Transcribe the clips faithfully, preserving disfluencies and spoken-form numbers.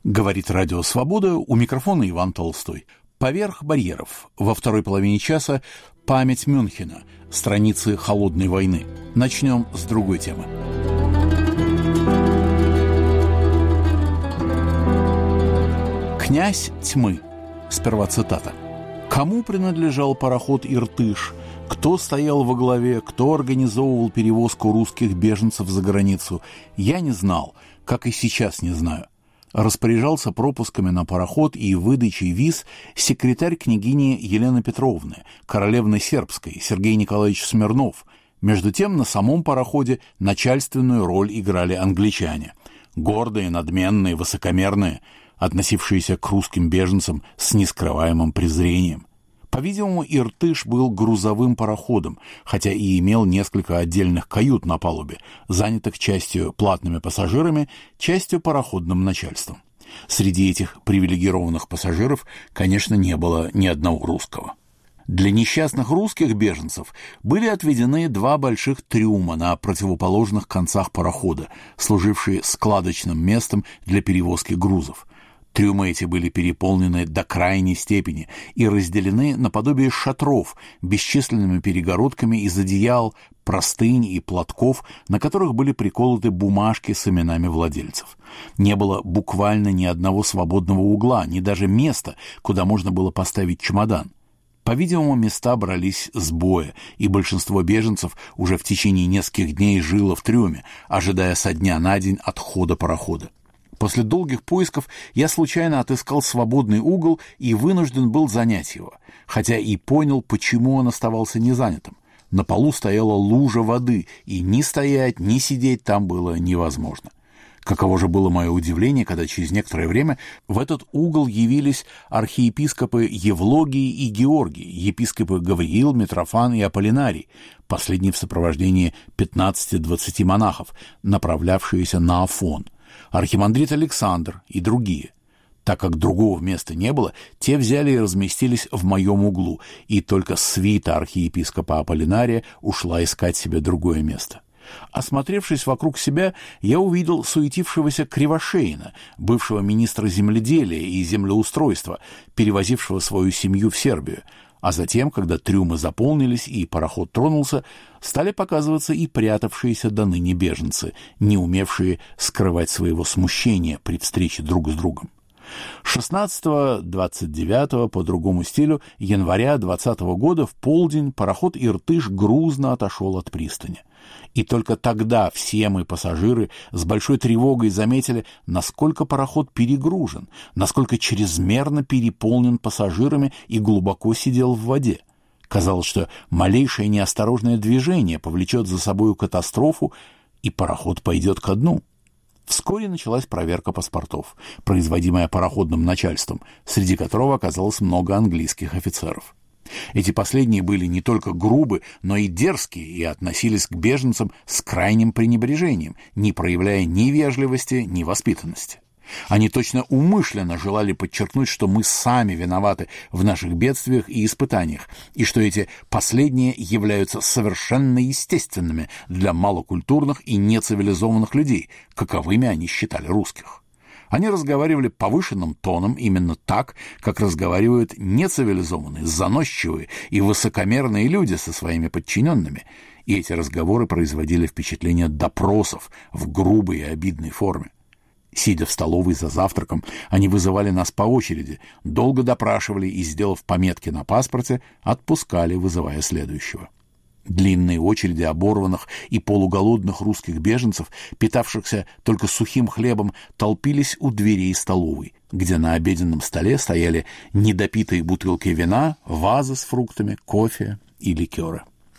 Говорит Радио Свобода, у микрофона Иван Толстой. Поверх барьеров. Во второй половине часа память Мюнхена, страницы холодной войны. Начнем с другой темы. «Князь тьмы». Сперва цитата. «Кому принадлежал пароход «Иртыш»? Кто стоял во главе? Кто организовывал перевозку русских беженцев за границу? Я не знал, как и сейчас не знаю. Распоряжался пропусками на пароход и выдачей виз секретарь княгини Елены Петровны, королевны Сербской, Сергей Николаевич Смирнов. Между тем на самом пароходе начальственную роль играли англичане. Гордые, надменные, высокомерные, относившиеся к русским беженцам с нескрываемым презрением. По-видимому, «Иртыш» был грузовым пароходом, хотя и имел несколько отдельных кают на палубе, занятых частью платными пассажирами, частью пароходным начальством. Среди этих привилегированных пассажиров, конечно, не было ни одного русского. Для несчастных русских беженцев были отведены два больших трюма на противоположных концах парохода, служившие складочным местом для перевозки грузов. Трюмы эти были переполнены до крайней степени и разделены наподобие шатров бесчисленными перегородками из одеял, простынь и платков, на которых были приколоты бумажки с именами владельцев. Не было буквально ни одного свободного угла, ни даже места, куда можно было поставить чемодан. По-видимому, места брались с боя, и большинство беженцев уже в течение нескольких дней жило в трюме, ожидая со дня на день отхода парохода. После долгих поисков я случайно отыскал свободный угол и вынужден был занять его, хотя и понял, почему он оставался незанятым. На полу стояла лужа воды, и ни стоять, ни сидеть там было невозможно. Каково же было мое удивление, когда через некоторое время в этот угол явились архиепископы Евлогий и Георгий, епископы Гавриил, Митрофан и Аполлинарий, последний в сопровождении пятнадцати-двадцати монахов, направлявшиеся на Афон, архимандрит Александр и другие. Так как другого места не было, те взяли и разместились в моем углу, и только свита архиепископа Аполлинария ушла искать себе другое место. Осмотревшись вокруг себя, я увидел суетившегося Кривошеина, бывшего министра земледелия и землеустройства, перевозившего свою семью в Сербию, а затем, когда трюмы заполнились и пароход тронулся, стали показываться и прятавшиеся до ныне беженцы, не умевшие скрывать своего смущения при встрече друг с другом. шестнадцатого-двадцать девятого по другому стилю января двадцатого года в полдень пароход «Иртыш» грузно отошел от пристани. И только тогда все мы, пассажиры, с большой тревогой заметили, насколько пароход перегружен, насколько чрезмерно переполнен пассажирами и глубоко сидел в воде. Казалось, что малейшее неосторожное движение повлечет за собою катастрофу, и пароход пойдет ко дну. Вскоре началась проверка паспортов, производимая пароходным начальством, среди которого оказалось много английских офицеров. Эти последние были не только грубы, но и дерзкие и относились к беженцам с крайним пренебрежением, не проявляя ни вежливости, ни воспитанности. Они точно умышленно желали подчеркнуть, что мы сами виноваты в наших бедствиях и испытаниях, и что эти последние являются совершенно естественными для малокультурных и нецивилизованных людей, каковыми они считали русских. Они разговаривали повышенным тоном именно так, как разговаривают нецивилизованные, заносчивые и высокомерные люди со своими подчиненными, и эти разговоры производили впечатление допросов в грубой и обидной форме. Сидя в столовой за завтраком, они вызывали нас по очереди, долго допрашивали и, сделав пометки на паспорте, отпускали, вызывая следующего. Длинные очереди оборванных и полуголодных русских беженцев, питавшихся только сухим хлебом, толпились у дверей столовой, где на обеденном столе стояли недопитые бутылки вина, вазы с фруктами, кофе и ликеры.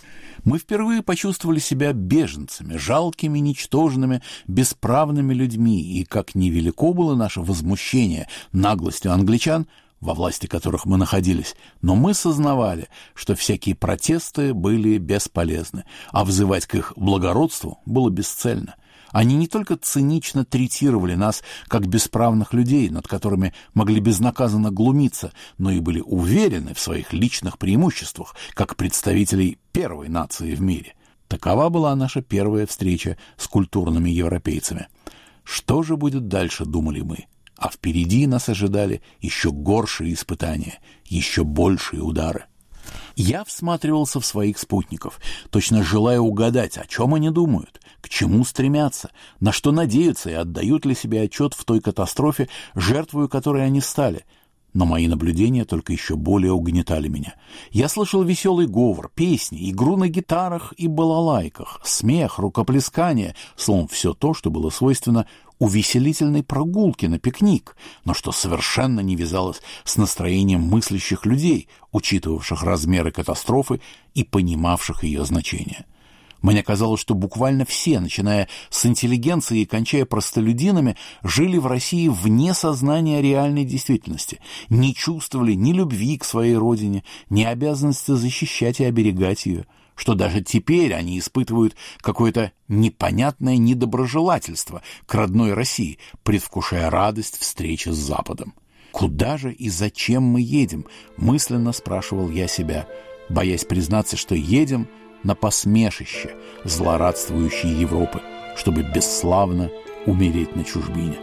Мы впервые почувствовали себя беженцами, жалкими, ничтожными, бесправными людьми, и как невелико было наше возмущение наглостью англичан, во власти которых мы находились, но мы сознавали, что всякие протесты были бесполезны, а взывать к их благородству было бесцельно. Они не только цинично третировали нас как бесправных людей, над которыми могли безнаказанно глумиться, но и были уверены в своих личных преимуществах, как представителей первой нации в мире. Такова была наша первая встреча с культурными европейцами. Что же будет дальше, думали мы? А впереди нас ожидали еще горшие испытания, еще большие удары. Я всматривался в своих спутников, точно желая угадать, о чем они думают, к чему стремятся, на что надеются и отдают ли себе отчет в той катастрофе, жертвою которой они стали. Но мои наблюдения только еще более угнетали меня. Я слышал веселый говор, песни, игру на гитарах и балалайках, смех, рукоплескание, словом, все то, что было свойственно увеселительной прогулке на пикник, но что совершенно не вязалось с настроением мыслящих людей, учитывавших размеры катастрофы и понимавших ее значение. Мне казалось, что буквально все, начиная с интеллигенции и кончая простолюдинами, жили в России вне сознания реальной действительности, не чувствовали ни любви к своей родине, ни обязанности защищать и оберегать ее, что даже теперь они испытывают какое-то непонятное недоброжелательство к родной России, предвкушая радость встречи с Западом. «Куда же и зачем мы едем?» – мысленно спрашивал я себя, боясь признаться, что едем на посмешище злорадствующей Европы, чтобы бесславно умереть на чужбине.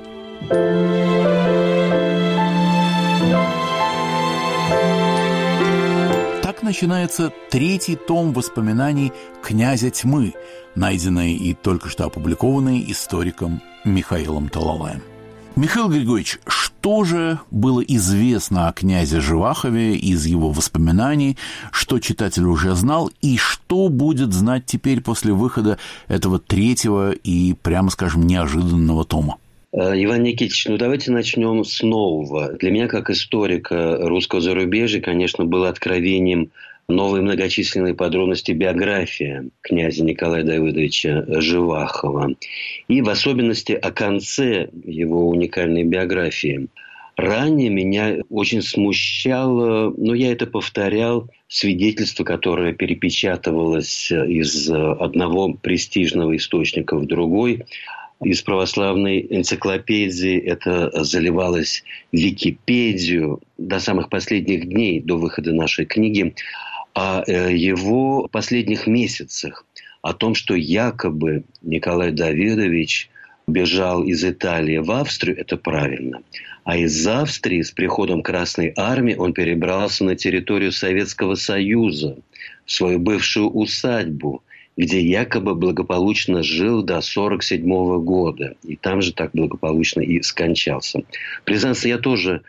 Так начинается третий том воспоминаний «Князя тьмы», найденный и только что опубликованный историком Михаилом Талалаем. Михаил Григорьевич, что же было известно о князе Живахове из его воспоминаний, что читатель уже знал, и что будет знать теперь после выхода этого третьего и, прямо скажем, неожиданного тома? Иван Никитич, ну давайте начнем с нового. Для меня, как историка русского зарубежья, конечно, было откровением новые многочисленные подробности биографии князя Николая Давыдовича Живахова. И в особенности о конце его уникальной биографии. Ранее меня очень смущало, но я это повторял, свидетельство, которое перепечатывалось из одного престижного источника в другой. Из православной энциклопедии это заливалось в Википедию до самых последних дней, до выхода нашей книги, о его последних месяцах, о том, что якобы Николай Давыдович бежал из Италии в Австрию, это правильно. А из Австрии с приходом Красной Армии он перебрался на территорию Советского Союза, в свою бывшую усадьбу, где якобы благополучно жил до сорок седьмого года. И там же так благополучно и скончался. Признаться, я тоже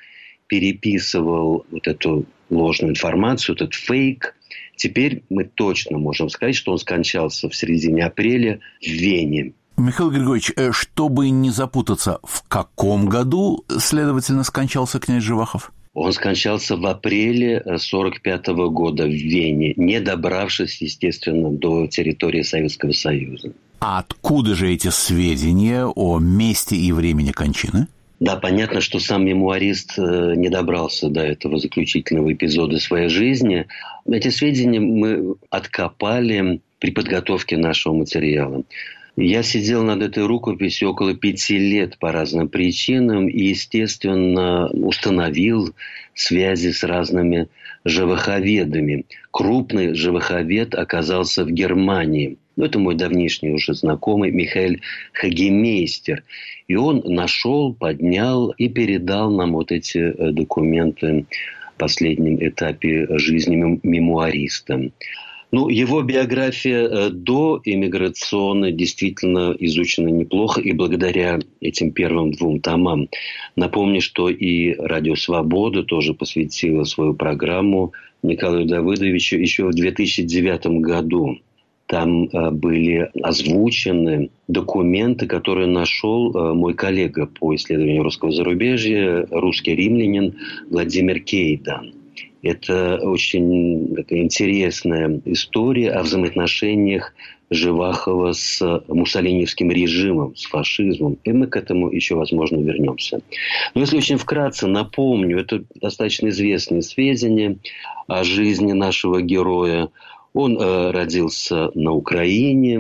переписывал вот эту ложную информацию, этот фейк. Теперь мы точно можем сказать, что он скончался в середине апреля в Вене. Михаил Григорьевич, чтобы не запутаться, в каком году, следовательно, скончался князь Живахов? Он скончался в апреле сорок пятого года в Вене, не добравшись, естественно, до территории Советского Союза. А откуда же эти сведения о месте и времени кончины? Да, понятно, что сам мемуарист не добрался до этого заключительного эпизода своей жизни. Эти сведения мы откопали при подготовке нашего материала. Я сидел над этой рукописью около пяти лет по разным причинам и, естественно, установил связи с разными живаховедами. Крупный живаховед оказался в Германии. Это мой давнишний уже знакомый Михаэль Хагемейстер. И он нашел, поднял и передал нам вот эти документы в последнем этапе жизни мемуариста. Ну, его биография до иммиграционной действительно изучена неплохо, и благодаря этим первым двум томам. Напомню, что и «Радио Свобода» тоже посвятила свою программу Николаю Давыдовичу еще в две тысячи девятом году. Там были озвучены документы, которые нашел мой коллега по исследованию русского зарубежья, русский римлянин Владимир Кейдан. Это очень такая интересная история о взаимоотношениях Живахова с муссолиневским режимом, с фашизмом. И мы к этому еще, возможно, вернемся. Но если очень вкратце напомню, это достаточно известные сведения о жизни нашего героя. Он э, родился на Украине,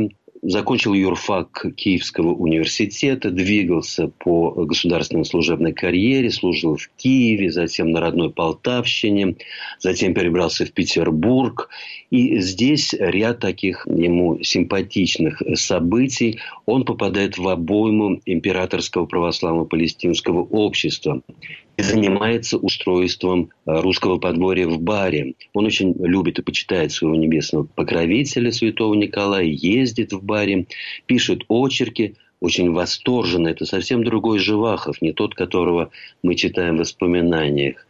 закончил юрфак Киевского университета, двигался по государственной служебной карьере, служил в Киеве, затем на родной Полтавщине, затем перебрался в Петербург. И здесь ряд таких ему симпатичных событий. Он попадает в обойму Императорского православно-палестинского общества и занимается устройством русского подворья в Баре. Он очень любит и почитает своего небесного покровителя, святого Николая, ездит в Баре, пишет очерки, очень восторженно. Это совсем другой Живахов, не тот, которого мы читаем в воспоминаниях.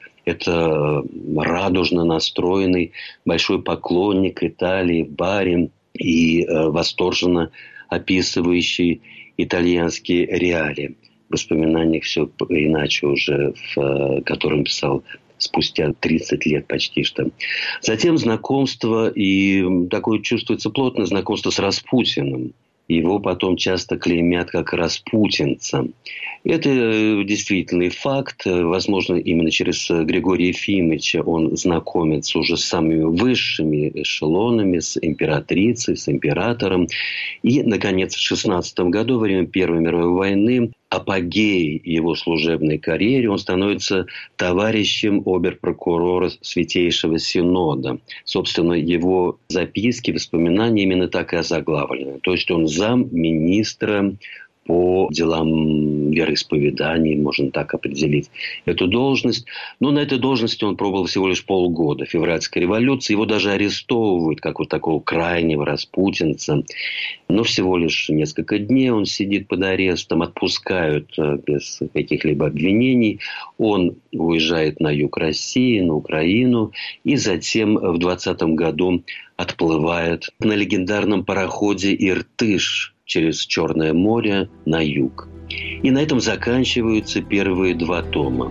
Это радужно настроенный большой поклонник Италии, Бари и э, восторженно описывающий итальянские реалии. В воспоминаниях все иначе уже, в котором писал спустя тридцать лет почти что. Затем знакомство, и такое чувствуется плотное знакомство с Распутиным. Его потом часто клеймят как распутинца. Это действительный факт. Возможно, именно через Григория Ефимовича он знакомится уже с самыми высшими эшелонами, с императрицей, с императором. И, наконец, в шестнадцатом году, во время Первой мировой войны, апогей его служебной карьеры, он становится товарищем обер-прокурора Святейшего Синода. Собственно, его записки, воспоминания именно так и озаглавлены. То есть он замминистра по делам вероисповеданий, можно так определить эту должность. Но на этой должности он пробовал всего лишь полгода. Февральская революция. Его даже арестовывают, как вот такого крайнего распутинца. Но всего лишь несколько дней он сидит под арестом, отпускают без каких-либо обвинений. Он уезжает на юг России, на Украину. И затем в двадцатом году отплывает на легендарном пароходе «Иртыш» через Черное море на юг. И на этом заканчиваются первые два тома.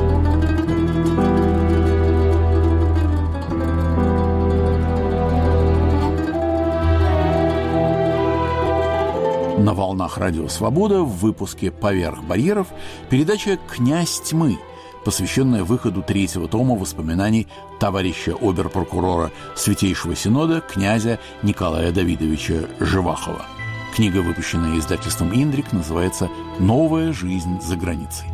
На волнах Радио Свобода в выпуске «Поверх барьеров» передача «Князь тьмы», посвященная выходу третьего тома воспоминаний товарища обер-прокурора Святейшего Синода князя Николая Давидовича Живахова. Книга, выпущенная издательством «Индрик», называется «Новая жизнь за границей».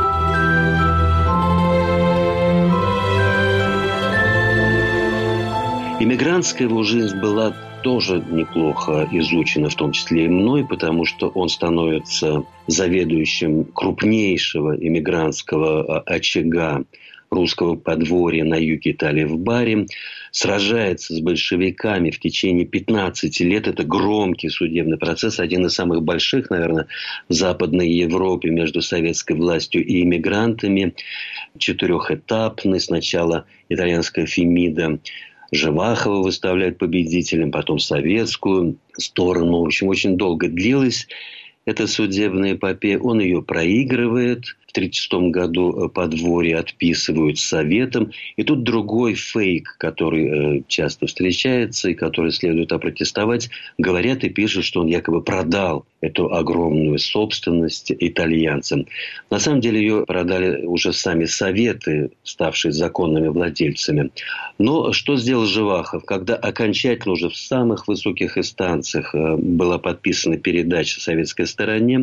Иммигрантская его жизнь была тоже неплохо изучена, в том числе и мной, потому что он становится заведующим крупнейшего иммигрантского очага русского подворья на юге Италии в Баре, сражается с большевиками в течение пятнадцати лет. Это громкий судебный процесс, один из самых больших, наверное, в Западной Европе между советской властью и иммигрантами. Четырехэтапный. Сначала итальянская Фемида Живахова выставляет победителем, потом советскую сторону. В общем, очень долго длилась эта судебная эпопея. Он ее проигрывает. В тысяча девятьсот тридцать шестом году подворье отписывают советом. И тут другой фейк, который часто встречается и который следует опротестовать. Говорят и пишут, что он якобы продал эту огромную собственность итальянцам. На самом деле ее продали уже сами советы, ставшие законными владельцами. Но что сделал Живахов? Когда окончательно уже в самых высоких инстанциях была подписана передача советской стороне,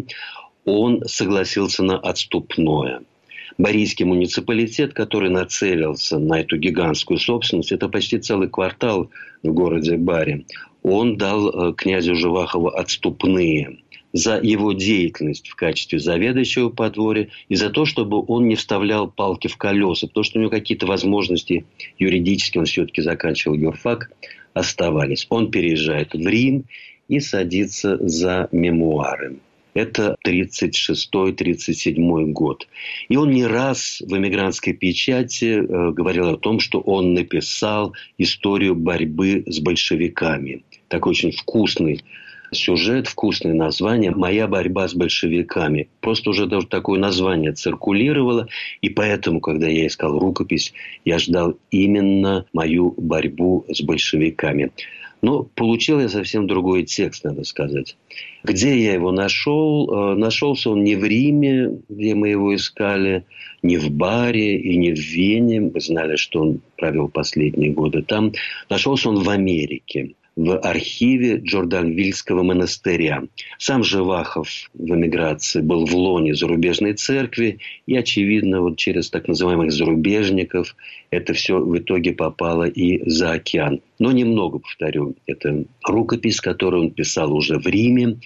он согласился на отступное. Борийский муниципалитет, который нацелился на эту гигантскую собственность, это почти целый квартал в городе Баре, он дал князю Живахову отступные за его деятельность в качестве заведующего подворья и за то, чтобы он не вставлял палки в колеса, потому что у него какие-то возможности юридически, он все-таки заканчивал юрфак, оставались. Он переезжает в Рим и садится за мемуары. Это тридцать шестой — тридцать седьмой год. И он не раз в эмигрантской печати э, говорил о том, что он написал историю борьбы с большевиками. Такой очень вкусный сюжет, вкусное название «Моя борьба с большевиками». Просто уже даже такое название циркулировало. И поэтому, когда я искал рукопись, я ждал именно мою борьбу с большевиками. Но получил я совсем другой текст, надо сказать. Где я его нашел? Нашелся он не в Риме, где мы его искали, не в Баре и не в Вене. Мы знали, что он провел последние годы там. Нашелся он в Америке. в архиве Джорданвильского монастыря. Сам Живахов в эмиграции был в лоне зарубежной церкви, и, очевидно, вот через так называемых зарубежников это все в итоге попало и за океан. Но немного, повторю, это рукопись, которую он писал уже в Риме,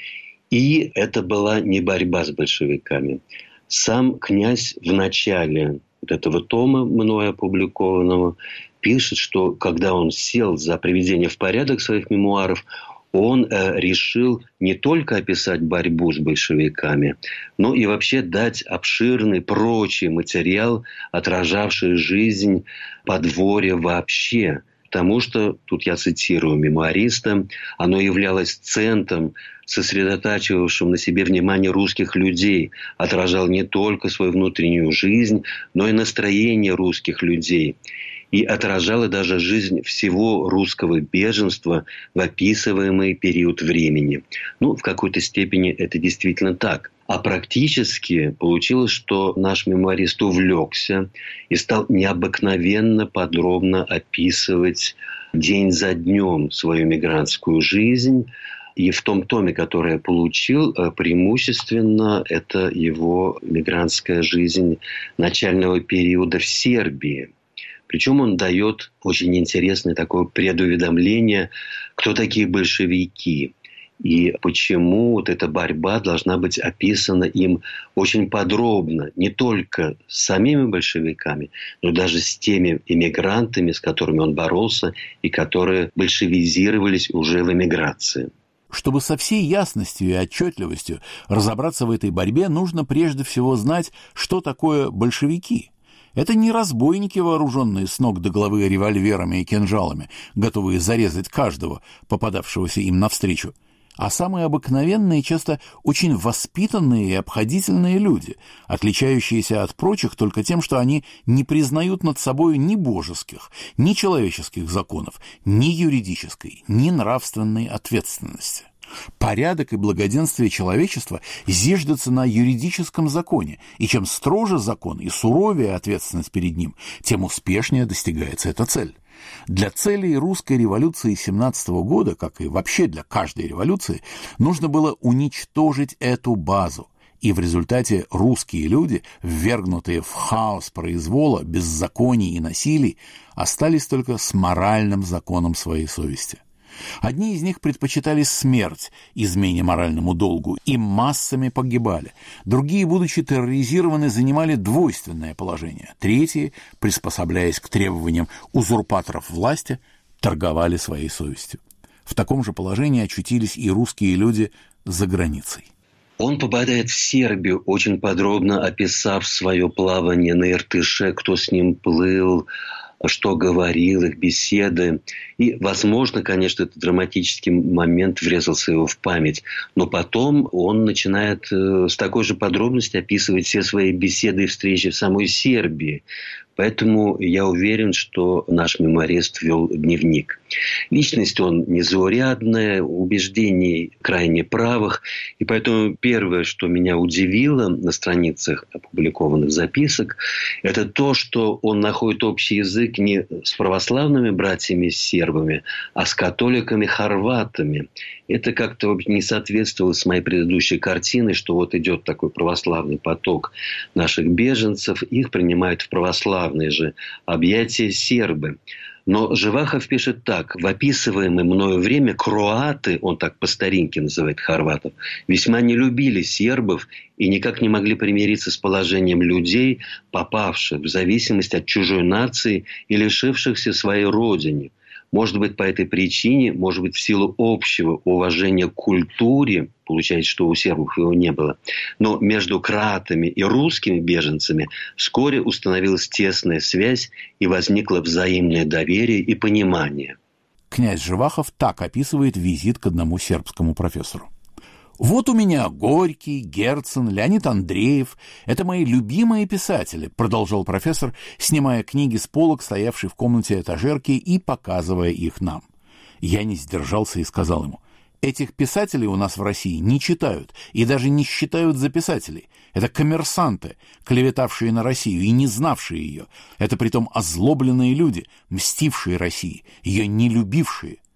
и это была не борьба с большевиками. Сам князь в начале вот этого тома, мною опубликованного, пишет, что когда он сел за приведение в порядок своих мемуаров, он э, решил не только описать борьбу с большевиками, но и вообще дать обширный прочий материал, отражавший жизнь подворья вообще. Потому что, тут я цитирую мемуариста, оно являлось центром, сосредотачивавшим на себе внимание русских людей, отражал не только свою внутреннюю жизнь, но и настроение русских людей. И отражала даже жизнь всего русского беженства в описываемый период времени. Ну, в какой-то степени это действительно так. А практически получилось, что наш мемуарист увлекся и стал необыкновенно подробно описывать день за днем свою мигрантскую жизнь. И в том томе, который я получил, преимущественно это его мигрантская жизнь начального периода в Сербии. Причем он дает очень интересное такое предуведомление, кто такие большевики. И почему вот эта борьба должна быть описана им очень подробно. Не только с самими большевиками, но даже с теми иммигрантами, с которыми он боролся, и которые большевизировались уже в эмиграции. Чтобы со всей ясностью и отчетливостью разобраться в этой борьбе, нужно прежде всего знать, что такое большевики. Это не разбойники, вооруженные с ног до головы револьверами и кинжалами, готовые зарезать каждого, попадавшегося им навстречу, а самые обыкновенные, часто очень воспитанные и обходительные люди, отличающиеся от прочих только тем, что они не признают над собой ни божеских, ни человеческих законов, ни юридической, ни нравственной ответственности. Порядок и благоденствие человечества зиждятся на юридическом законе, и чем строже закон и суровее ответственность перед ним, тем успешнее достигается эта цель. Для целей русской революции семнадцатого года, как и вообще для каждой революции, нужно было уничтожить эту базу, и в результате русские люди, ввергнутые в хаос произвола, беззаконий и насилий, остались только с моральным законом своей совести. Одни из них предпочитали смерть измене моральному долгу и массами погибали. Другие, будучи терроризированы, занимали двойственное положение. Третьи, приспособляясь к требованиям узурпаторов власти, торговали своей совестью. В таком же положении очутились и русские люди за границей. Он попадает в Сербию, очень подробно описав свое плавание на Иртыше, кто с ним плыл, что говорил, их беседы. И, возможно, конечно, этот драматический момент врезался его в память. Но потом он начинает с такой же подробностью описывать все свои беседы и встречи в самой Сербии. Поэтому я уверен, что наш мемуарист вел дневник. Личность он незаурядная, убеждений крайне правых. И поэтому первое, что меня удивило на страницах опубликованных записок, это то, что он находит общий язык не с православными братьями-сербами, а с католиками-хорватами. Это как-то не соответствовало с моей предыдущей картиной, что вот идет такой православный поток наших беженцев, их принимают в православные же объятия сербы. Но Живахов пишет так: в описываемое мною время кроаты, он так по старинке называет хорватов, весьма не любили сербов и никак не могли примириться с положением людей, попавших в зависимость от чужой нации и лишившихся своей родины. Может быть, по этой причине, может быть, в силу общего уважения к культуре, получается, что у сербов его не было, но между кроатами и русскими беженцами вскоре установилась тесная связь и возникло взаимное доверие и понимание. Князь Живахов так описывает визит к одному сербскому профессору. «Вот у меня Горький, Герцен, Леонид Андреев. Это мои любимые писатели», — продолжал профессор, снимая книги с полок, стоявшей в комнате этажерки, и показывая их нам. Я не сдержался и сказал ему: «Этих писателей у нас в России не читают и даже не считают за писателей. Это коммерсанты, клеветавшие на Россию и не знавшие ее. Это притом озлобленные люди, мстившие России, ее не любившие».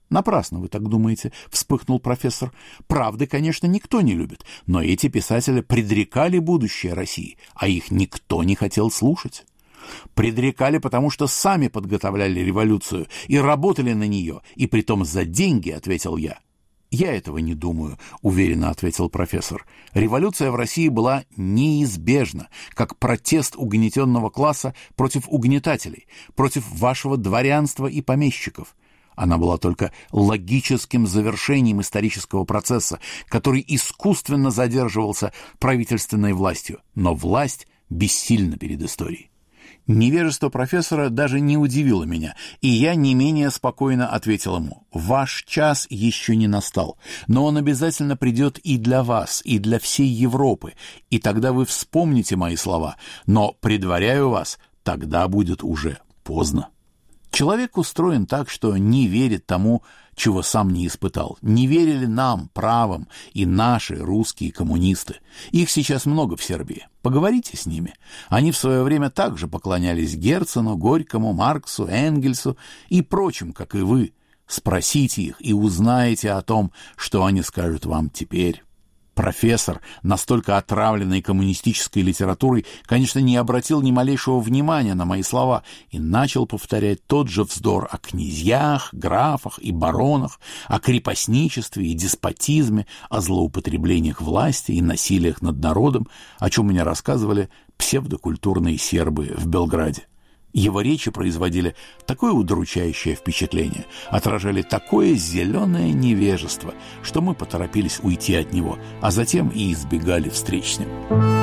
«Напрасно вы так думаете», — вспыхнул профессор. «Правды, конечно, никто не любит, но эти писатели предрекали будущее России, а их никто не хотел слушать. Предрекали, потому что сами подготовляли революцию и работали на нее, и притом за деньги», — ответил я. «Я этого не думаю», — уверенно ответил профессор. «Революция в России была неизбежна, как протест угнетенного класса против угнетателей, против вашего дворянства и помещиков. Она была только логическим завершением исторического процесса, который искусственно задерживался правительственной властью, но власть бессильна перед историей». Невежество профессора даже не удивило меня, и я не менее спокойно ответил ему: «Ваш час еще не настал, но он обязательно придет и для вас, и для всей Европы, и тогда вы вспомните мои слова, но, предваряю вас, тогда будет уже поздно». Человек устроен так, что не верит тому, чего сам не испытал. Не верили нам, правым, и наши русские коммунисты. Их сейчас много в Сербии. Поговорите с ними. Они в свое время также поклонялись Герцену, Горькому, Марксу, Энгельсу и прочим, как и вы. Спросите их и узнаете о том, что они скажут вам теперь. Профессор, настолько отравленный коммунистической литературой, конечно, не обратил ни малейшего внимания на мои слова и начал повторять тот же вздор о князьях, графах и баронах, о крепостничестве и деспотизме, о злоупотреблениях власти и насилиях над народом, о чем мне рассказывали псевдокультурные сербы в Белграде. Его речи производили такое удручающее впечатление, отражали такое зеленое невежество, что мы поторопились уйти от него, а затем и избегали встреч с ним.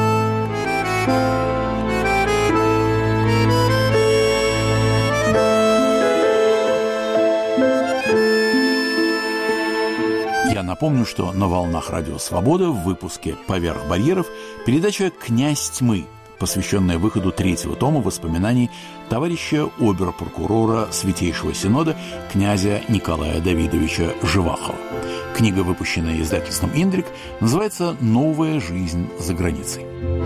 Я напомню, что на волнах Радио Свобода в выпуске «Поверх барьеров» передача «Князь тьмы», посвященная выходу третьего тома воспоминаний товарища обер-прокурора Святейшего Синода князя Николая Давидовича Живахова. Книга, выпущенная издательством «Индрик», называется «Новая жизнь за границей».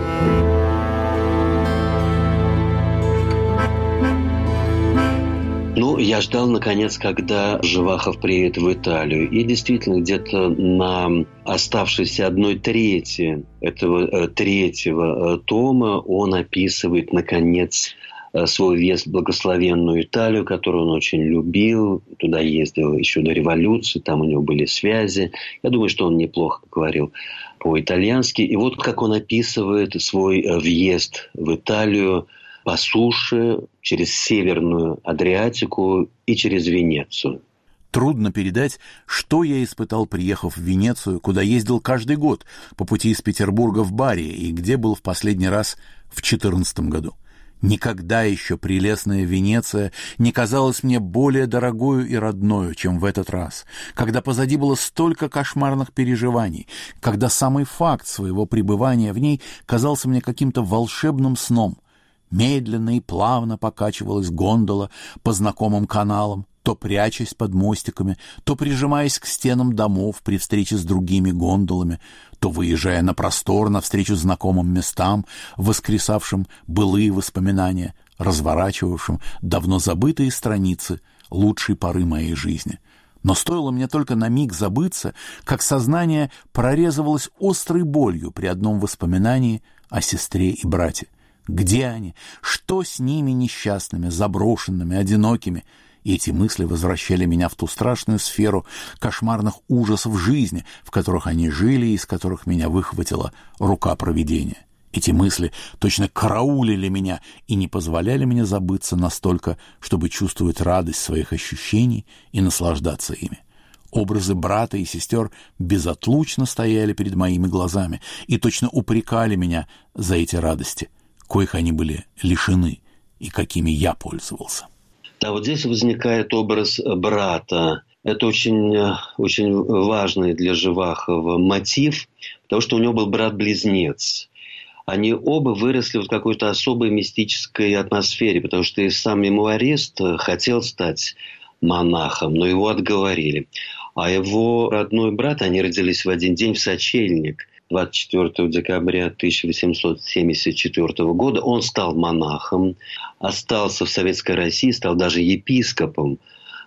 Ну, я ждал, наконец, когда Живахов приедет в Италию. И действительно, где-то на оставшейся одной трети этого э, третьего э, тома он описывает, наконец, э, свой въезд в благословенную Италию, которую он очень любил. Туда ездил еще до революции, там у него были связи. Я думаю, что он неплохо говорил по-итальянски. И вот как он описывает свой э, въезд в Италию по суше, через Северную Адриатику и через Венецию. Трудно передать, что я испытал, приехав в Венецию, куда ездил каждый год по пути из Петербурга в Бари и где был в последний раз в четырнадцатом году. Никогда еще прелестная Венеция не казалась мне более дорогою и родною, чем в этот раз, когда позади было столько кошмарных переживаний, когда самый факт своего пребывания в ней казался мне каким-то волшебным сном. Медленно и плавно покачивалась гондола по знакомым каналам, то прячась под мостиками, то прижимаясь к стенам домов при встрече с другими гондолами, то выезжая на простор навстречу знакомым местам, воскресавшим былые воспоминания, разворачивавшим давно забытые страницы лучшей поры моей жизни. Но стоило мне только на миг забыться, как сознание прорезывалось острой болью при одном воспоминании о сестре и брате. Где они? Что с ними несчастными, заброшенными, одинокими? И эти мысли возвращали меня в ту страшную сферу кошмарных ужасов жизни, в которых они жили и из которых меня выхватила рука провидения. Эти мысли точно караулили меня и не позволяли мне забыться настолько, чтобы чувствовать радость своих ощущений и наслаждаться ими. Образы брата и сестер безотлучно стояли перед моими глазами и точно упрекали меня за эти радости, коих они были лишены и какими я пользовался. Да, вот здесь возникает образ брата. Это очень, очень важный для Живахова мотив, потому что у него был брат-близнец. Они оба выросли в какой-то особой мистической атмосфере, потому что и сам мемуарист хотел стать монахом, но его отговорили. А его родной брат, они родились в один день в сочельник, двадцать четвёртого декабря тысяча восемьсот семьдесят четвёртого года. Он стал монахом, остался в Советской России, стал даже епископом.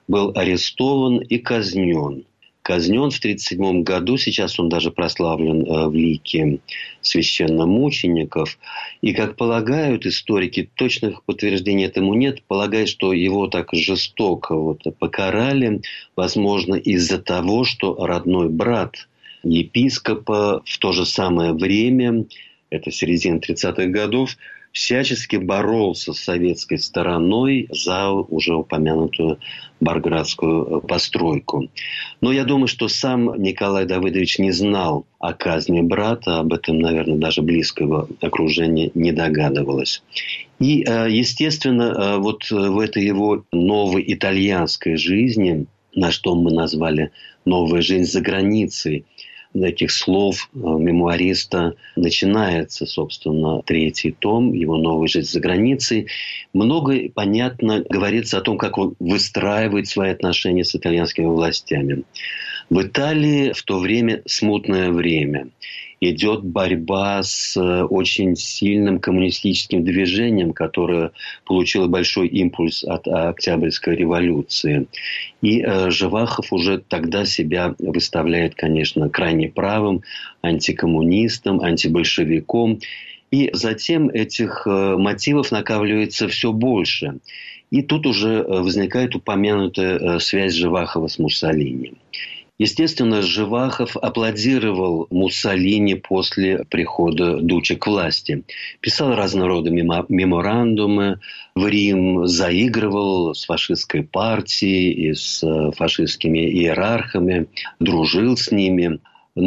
был арестован и казнен. Казнен в тридцать седьмом году, сейчас он даже прославлен в лике священномучеников. И, как полагают историки, точных подтверждений этому нет, полагают, что его так жестоко вот покарали, возможно, из-за того, что родной брат епископа в то же самое время, это середина тридцатых годов, всячески боролся с советской стороной за уже упомянутую Барградскую постройку. Но я думаю, что сам Николай Давыдович не знал о казни брата, об этом, наверное, даже близкого окружения не догадывалось. И, естественно, вот в этой его новой итальянской жизни, на что мы назвали «новая жизнь за границей», этих слов мемуариста начинается, собственно, третий том, его «Новая жизнь за границей». Много, понятно, говорится о том, как он выстраивает свои отношения с итальянскими властями. В Италии в то время смутное время. Идет борьба с очень сильным коммунистическим движением, которое получило большой импульс от Октябрьской революции. И э, Живахов уже тогда себя выставляет, конечно, крайне правым, антикоммунистом, антибольшевиком. И затем этих э, мотивов накапливается все больше. И тут уже возникает упомянутая э, связь Живахова с Муссолини. Естественно, Живахов аплодировал Муссолини после прихода Дуччи к власти. Писал разного рода меморандумы в Рим, заигрывал с фашистской партией и с фашистскими иерархами, дружил с ними.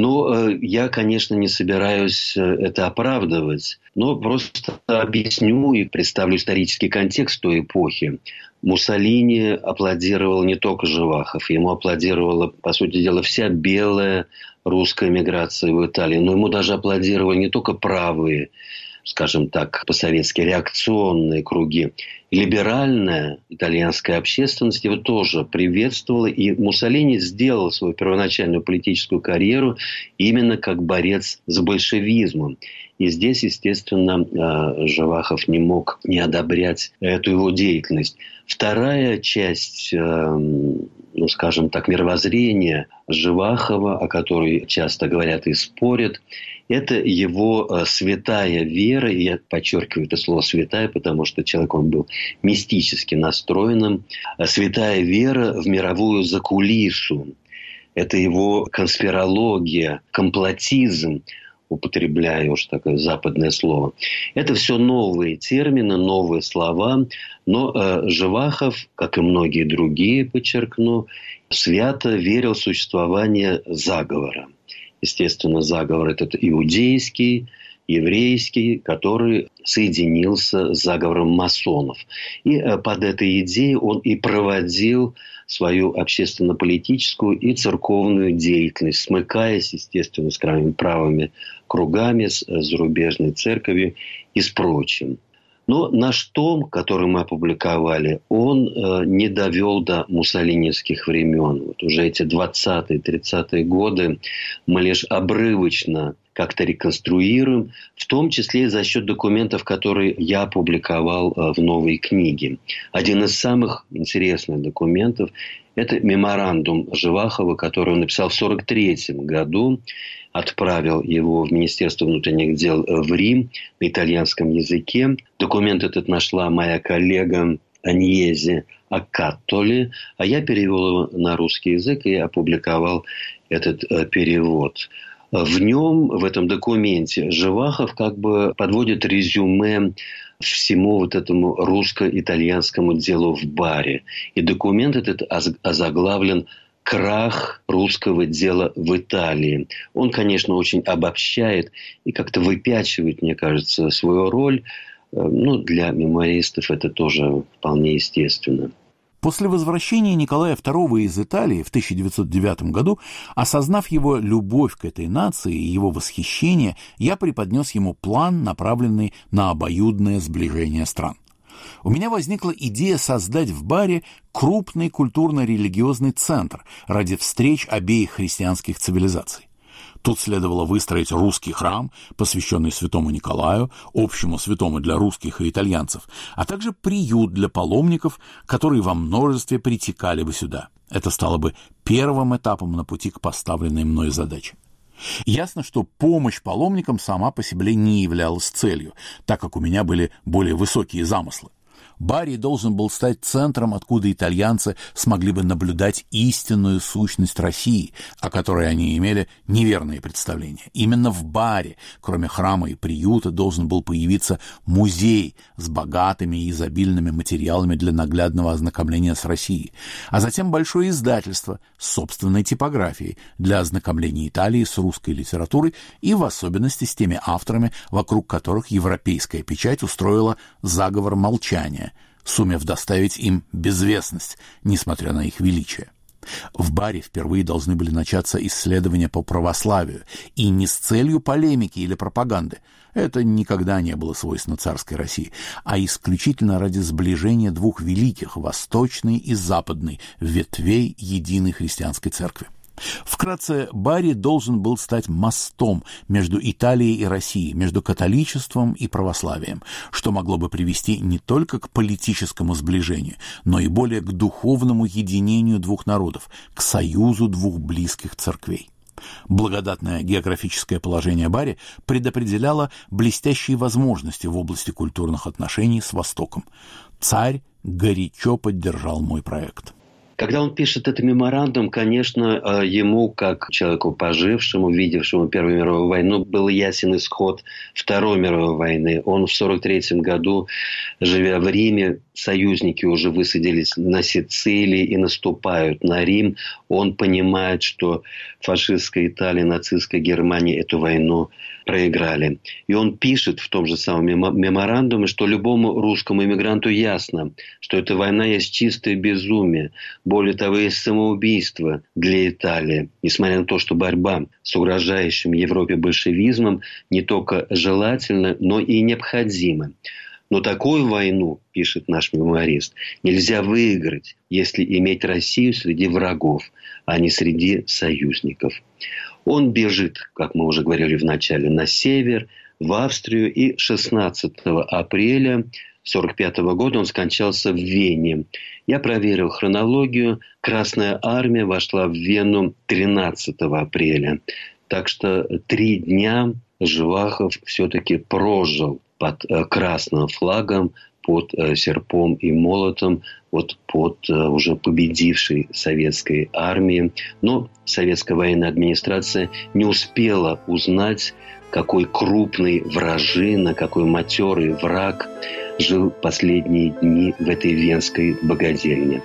Но я, конечно, не собираюсь это оправдывать, но просто объясню и представлю исторический контекст той эпохи. Муссолини аплодировал не только Живахов, ему аплодировала, по сути дела, вся белая русская эмиграция в Италии, но ему даже аплодировали не только правые, скажем так, по-советски реакционные круги. Либеральная итальянская общественность его тоже приветствовала, и Муссолини сделал свою первоначальную политическую карьеру именно как борец с большевизмом. И здесь, естественно, Живахов не мог не одобрять эту его деятельность. Вторая часть, ну, скажем так, мировоззрения Живахова, о которой часто говорят и спорят, это его святая вера, и я подчеркиваю это слово «святая», потому что человек, он был мистически настроенным. Святая вера в мировую закулису. Это его конспирология, комплотизм, употребляю уж такое западное слово. Это все новые термины, новые слова, но э, Живахов, как и многие другие, подчеркну, свято верил в существование заговора. Естественно, заговор этот иудейский, еврейский, который соединился с заговором масонов. И э, под этой идеей он и проводил свою общественно-политическую и церковную деятельность, смыкаясь, естественно, с крайне правыми кругами, с зарубежной церковью и с прочим. Но наш том, который мы опубликовали, он э, не довел до муссолиневских времен. Вот уже эти двадцатые, тридцатые годы мы лишь обрывочно как-то реконструируем, в том числе за счет документов, которые я опубликовал в новой книге. Один из самых интересных документов – это меморандум Живахова, который он написал в сорок третьем году, отправил его в Министерство внутренних дел в Рим на итальянском языке. Документ этот нашла моя коллега Аньези Аккаттоли, а я перевел его на русский язык и опубликовал этот перевод. В нем, в этом документе, Живахов как бы подводит резюме всему вот этому русско-итальянскому делу в баре. И документ этот озаглавлен «Крах русского дела в Италии». Он, конечно, очень обобщает и как-то выпячивает, мне кажется, свою роль. Ну, для мемуаристов это тоже вполне естественно. После возвращения Николая второго из Италии в тысяча девятьсот девятом году, осознав его любовь к этой нации и его восхищение, я преподнес ему план, направленный на обоюдное сближение стран. У меня возникла идея создать в баре крупный культурно-религиозный центр ради встреч обеих христианских цивилизаций. Тут следовало выстроить русский храм, посвященный святому Николаю, общему святому для русских и итальянцев, а также приют для паломников, которые во множестве притекали бы сюда. Это стало бы первым этапом на пути к поставленной мной задаче. Ясно, что помощь паломникам сама по себе не являлась целью, так как у меня были более высокие замыслы. Бари должен был стать центром, откуда итальянцы смогли бы наблюдать истинную сущность России, о которой они имели неверные представления. Именно в Бари, кроме храма и приюта, должен был появиться музей с богатыми и изобильными материалами для наглядного ознакомления с Россией, а затем большое издательство с собственной типографией для ознакомления Италии с русской литературой и в особенности с теми авторами, вокруг которых европейская печать устроила заговор молчания, сумев доставить им безвестность, несмотря на их величие. В Бари впервые должны были начаться исследования по православию, и не с целью полемики или пропаганды, это никогда не было свойственно царской России, а исключительно ради сближения двух великих, восточной и западной, ветвей единой христианской церкви. Вкратце, Бари должен был стать мостом между Италией и Россией, между католичеством и православием, что могло бы привести не только к политическому сближению, но и более к духовному единению двух народов, к союзу двух близких церквей. Благодатное географическое положение Бари предопределяло блестящие возможности в области культурных отношений с Востоком. Царь горячо поддержал мой проект. Когда он пишет этот меморандум, конечно, ему, как человеку пожившему, видевшему Первую мировую войну, был ясен исход Второй мировой войны. Он в сорок третьем году, живя в Риме, союзники уже высадились на Сицилии и наступают на Рим. Он понимает, что фашистская Италия, нацистская Германия эту войну проиграли. И он пишет в том же самом меморандуме, что любому русскому иммигранту ясно, что эта война есть чистое безумие. Более того, есть самоубийство для Италии. Несмотря на то, что борьба с угрожающим Европе большевизмом не только желательна, но и необходима. Но такую войну, пишет наш мемуарист, нельзя выиграть, если иметь Россию среди врагов, а не среди союзников. Он бежит, как мы уже говорили в начале, на север, в Австрию, и шестнадцатого апреля сорок пятого года он скончался в Вене. Я проверил хронологию. Красная армия вошла в Вену тринадцатого апреля. Так что три дня Живахов все-таки прожил под красным флагом, под серпом и молотом, вот под уже победившей советской армией. Но советская военная администрация не успела узнать, какой крупный вражина, какой матерый враг жил последние дни в этой венской богадельне.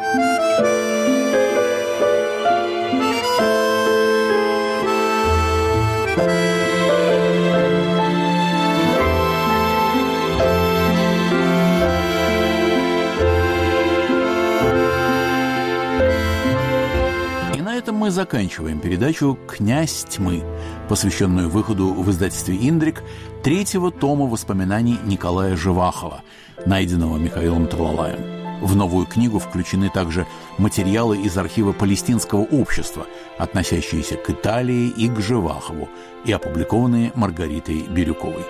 Мы заканчиваем передачу «Князь тьмы», посвященную выходу в издательстве «Индрик» третьего тома воспоминаний Николая Живахова, найденного Михаилом Талалаем. В новую книгу включены также материалы из архива Палестинского общества, относящиеся к Италии и к Живахову, и опубликованные Маргаритой Бирюковой.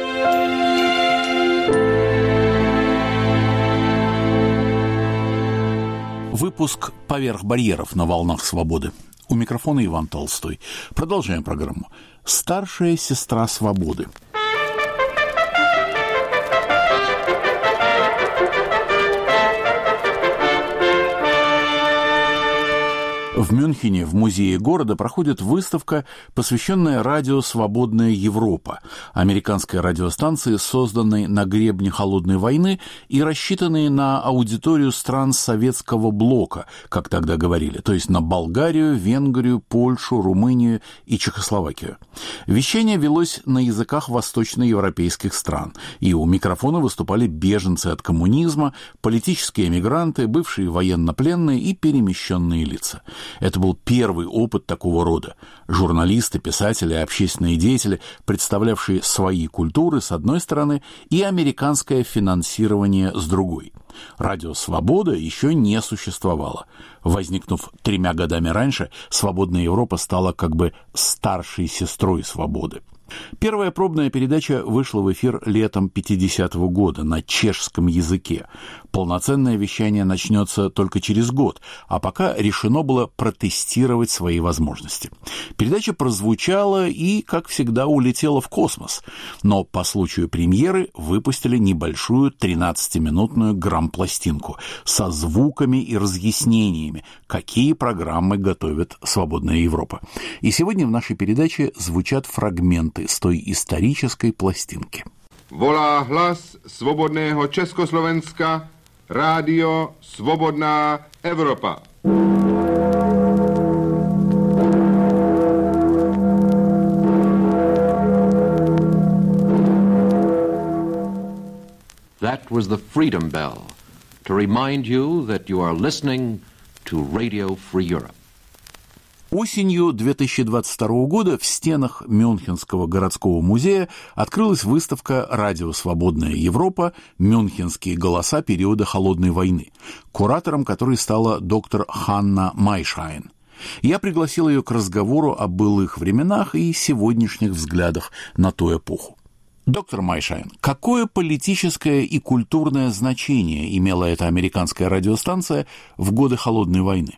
Выпуск «Поверх барьеров» на волнах свободы. У микрофона Иван Толстой. Продолжаем программу. Старшая сестра свободы. В Мюнхене в музее города проходит выставка, посвященная радио «Свободная Европа», американской радиостанции, созданной на гребне Холодной войны и рассчитанной на аудиторию стран советского блока, как тогда говорили, то есть на Болгарию, Венгрию, Польшу, Румынию и Чехословакию. Вещание велось на языках восточноевропейских стран, и у микрофона выступали беженцы от коммунизма, политические эмигранты, бывшие военнопленные и перемещенные лица. Это был первый опыт такого рода. Журналисты, писатели, общественные деятели, представлявшие свои культуры с одной стороны и американское финансирование с другой. Радио «Свобода» еще не существовало. Возникнув тремя годами раньше, «Свободная Европа» стала как бы старшей сестрой «Свободы». Первая пробная передача вышла в эфир летом пятидесятого года на чешском языке. Полноценное вещание начнется только через год, а пока решено было протестировать свои возможности. Передача прозвучала и, как всегда, улетела в космос. Но по случаю премьеры выпустили небольшую тринадцатиминутную грамм-пластинку со звуками и разъяснениями, какие программы готовит «Свободная Европа». И сегодня в нашей передаче звучат фрагменты с той исторической пластинки. Volá hlas svobodného Československa, rádio Svobodná Evropa. That was the Freedom Bell to remind you that you are listening to Radio Free Europe. Осенью две тысячи двадцать второго года в стенах Мюнхенского городского музея открылась выставка «Радио Свободная Европа. Мюнхенские голоса периода Холодной войны», куратором которой стала доктор Ханна Майшайн. Я пригласил ее к разговору о былых временах и сегодняшних взглядах на ту эпоху. Доктор Майшайн, какое политическое и культурное значение имела эта американская радиостанция в годы Холодной войны?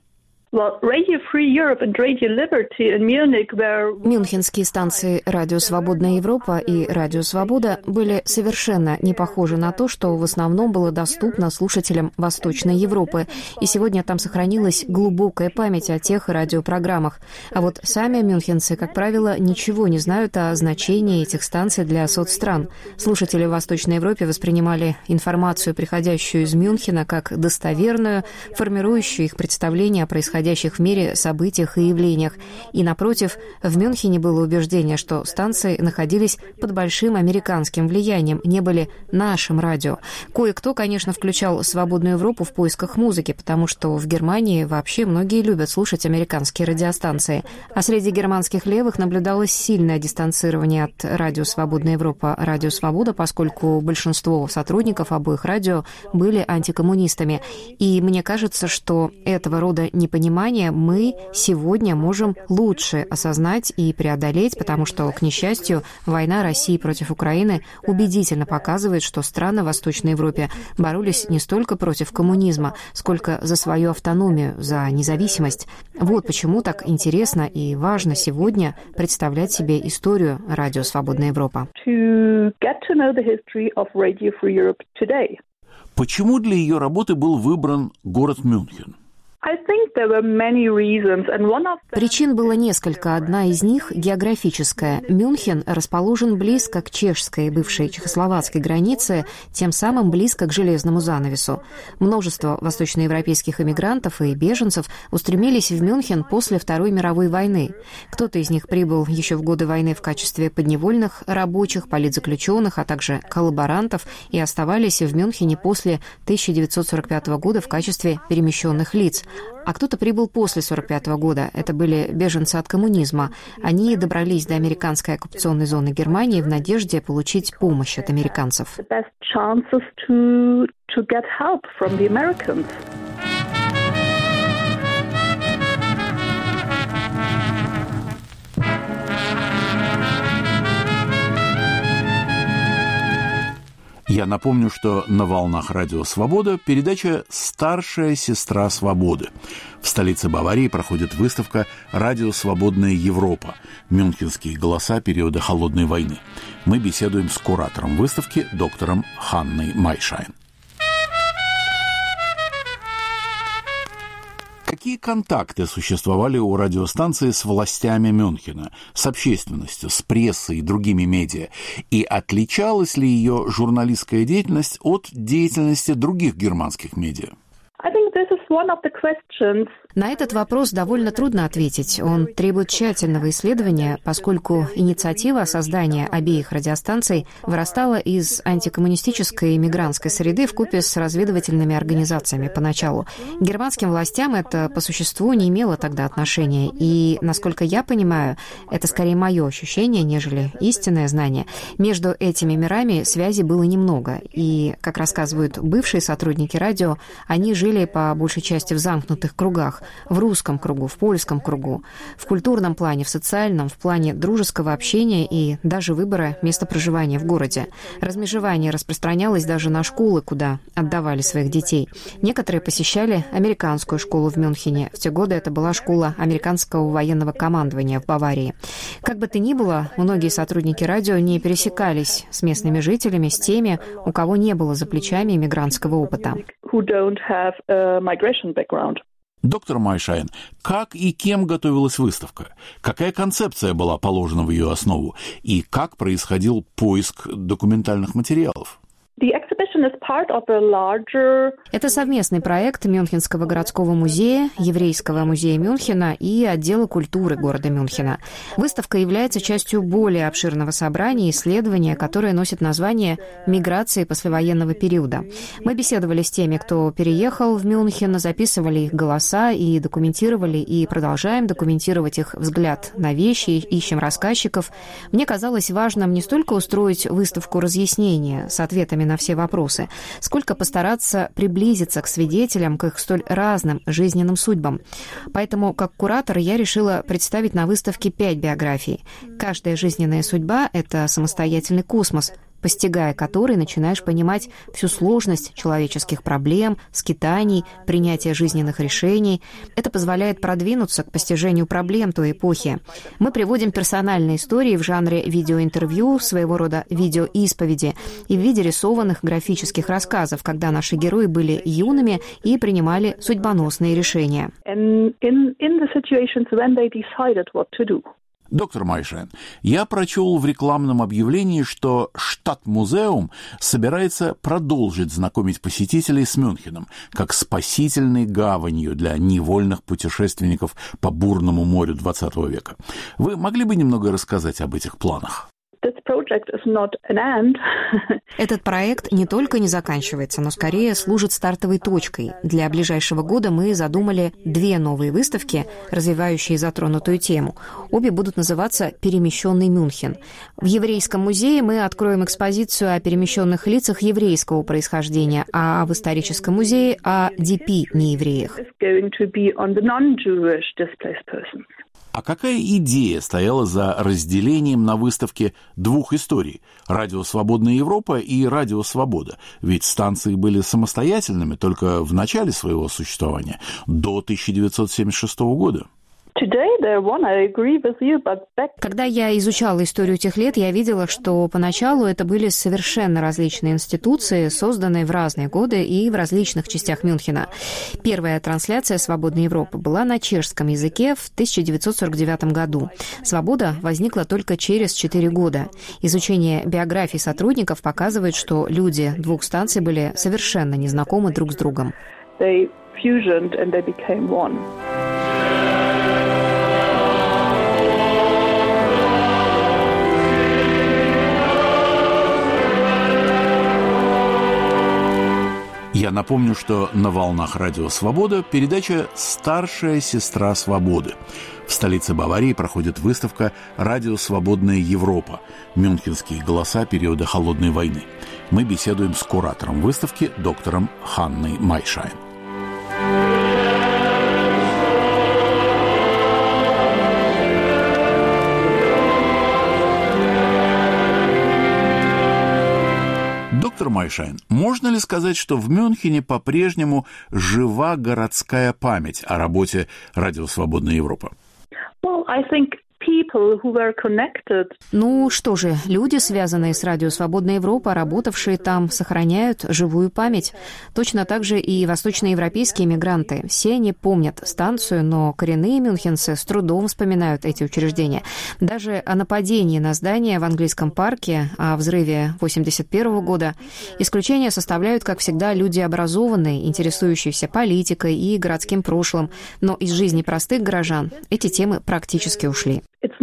Мюнхенские станции «Радио Свободная Европа» и «Радио Свобода» были совершенно не похожи на то, что в основном было доступно слушателям Восточной Европы, и сегодня там сохранилась глубокая память о тех радиопрограммах. А вот сами мюнхенцы, как правило, ничего не знают о значении этих станций для соцстран. Слушатели в Восточной Европе воспринимали информацию, приходящую из Мюнхена, как достоверную, формирующую их представление о происходящем в мире событиях и явлениях. И, напротив, в Мюнхене было убеждение, что станции находились под большим американским влиянием, не были нашим радио. Кое-кто, конечно, включал «Свободную Европу» в поисках музыки, потому что в Германии вообще многие любят слушать американские радиостанции. А среди германских левых наблюдалось сильное дистанцирование от «Радио Свободная Европа», «Радио Свобода», поскольку большинство сотрудников обоих радио были антикоммунистами. И мне кажется, что этого рода непонимание мы сегодня можем лучше осознать и преодолеть, потому что, к несчастью, война России против Украины убедительно показывает, что страны в Восточной Европе боролись не столько против коммунизма, сколько за свою автономию, за независимость. Вот почему так интересно и важно сегодня представлять себе историю «Радио Свободная Европа». Почему для ее работы был выбран город Мюнхен? Причин было несколько. Одна из них — географическая. Мюнхен расположен близко к чешской, бывшей чехословацкой границе, тем самым близко к железному занавесу. Множество восточноевропейских эмигрантов и беженцев устремились в Мюнхен после Второй мировой войны. Кто-то из них прибыл еще в годы войны в качестве подневольных рабочих, политзаключенных, а также коллаборантов и оставались в Мюнхене после тысяча девятьсот сорок пятого года в качестве перемещенных лиц. А кто-то прибыл после сорок пятого года. Это были беженцы от коммунизма. Они добрались до американской оккупационной зоны Германии в надежде получить помощь от американцев. Я напомню, что на волнах «Радио Свобода» передача «Старшая сестра Свободы». В столице Баварии проходит выставка «Радио Свободная Европа. Мюнхенские голоса периода Холодной войны». Мы беседуем с куратором выставки, доктором Ханной Майшайн. Какие контакты существовали у радиостанции с властями Мюнхена, с общественностью, с прессой и другими медиа? И отличалась ли ее журналистская деятельность от деятельности других германских медиа? На этот вопрос довольно трудно ответить. Он требует тщательного исследования, поскольку инициатива создания обеих радиостанций вырастала из антикоммунистической и мигрантской среды вкупе с разведывательными организациями поначалу. К германским властям это по существу не имело тогда отношения. И, насколько я понимаю, это скорее мое ощущение, нежели истинное знание. Между этими мирами связи было немного. И, как рассказывают бывшие сотрудники радио, они жили по большей части в замкнутых кругах. В русском кругу, в польском кругу, в культурном плане, в социальном, в плане дружеского общения и даже выбора места проживания в городе. Размежевание распространялось даже на школы, куда отдавали своих детей. Некоторые посещали американскую школу в Мюнхене. В те годы это была школа американского военного командования в Баварии. Как бы то ни было, многие сотрудники радио не пересекались с местными жителями, с теми, у кого не было за плечами иммигрантского опыта. Доктор Майшайн, как и кем готовилась выставка? Какая концепция была положена в ее основу? И как происходил поиск документальных материалов? Это совместный проект Мюнхенского городского музея, Еврейского музея Мюнхена и отдела культуры города Мюнхена. Выставка является частью более обширного собрания исследования, которое носит название «Миграции послевоенного периода». Мы беседовали с теми, кто переехал в Мюнхен, записывали их голоса и документировали, и продолжаем документировать их взгляд на вещи, ищем рассказчиков. Мне казалось важным не столько устроить выставку разъяснения с ответами на все вопросы, сколько постараться приблизиться к свидетелям, к их столь разным жизненным судьбам. Поэтому, как куратор, я решила представить на выставке пять биографий. Каждая жизненная судьба — это самостоятельный космос, постигая который начинаешь понимать всю сложность человеческих проблем, скитаний, принятия жизненных решений. Это позволяет продвинуться к постижению проблем той эпохи. Мы приводим персональные истории в жанре видеоинтервью, своего рода видеоисповеди, и в виде рисованных графических рассказов, когда наши герои были юными и принимали судьбоносные решения. Доктор Майшайн, я прочел в рекламном объявлении, что Штадтмузеум собирается продолжить знакомить посетителей с Мюнхеном как спасительной гаванью для невольных путешественников по бурному морю двадцатого века. Вы могли бы немного рассказать об этих планах? Этот проект не только не заканчивается, но скорее служит стартовой точкой. Для ближайшего года мы задумали две новые выставки, развивающие затронутую тему. Обе будут называться «Перемещенный Мюнхен». В Еврейском музее мы откроем экспозицию о перемещенных лицах еврейского происхождения, а в Историческом музее о ди пи неевреях. А какая идея стояла за разделением на выставке двух историй – «Радио Свободная Европа» и «Радио Свобода»? Ведь станции были самостоятельными только в начале своего существования, до тысяча девятьсот семьдесят шестого года. Когда я изучала историю тех лет, я видела, что поначалу это были совершенно различные институции, созданные в разные годы и в различных частях Мюнхена. Первая трансляция «Свободной Европы» была на чешском языке в тысяча девятьсот сорок девятом году. «Свобода» возникла только через четыре года. Изучение биографий сотрудников показывает, что люди двух станций были совершенно незнакомы друг с другом. Я напомню, что на волнах Радио Свобода передача «Старшая сестра свободы». В столице Баварии проходит выставка «Радио Свободная Европа. Мюнхенские голоса периода Холодной войны». Мы беседуем с куратором выставки, доктором Ханной Майшайн. Доктор Майшайн, можно ли сказать, что в Мюнхене по-прежнему жива городская память о работе «Радио Свободная Европа»? Well, I think Ну что же, люди, связанные с Радио Свободная Европа, работавшие там, сохраняют живую память. Точно так же и восточноевропейские мигранты. Все они помнят станцию, но коренные мюнхенцы с трудом вспоминают эти учреждения. Даже о нападении на здание в английском парке, о взрыве восемьдесят первого года. Исключение составляют, как всегда, люди образованные, интересующиеся политикой и городским прошлым. Но из жизни простых горожан эти темы практически ушли.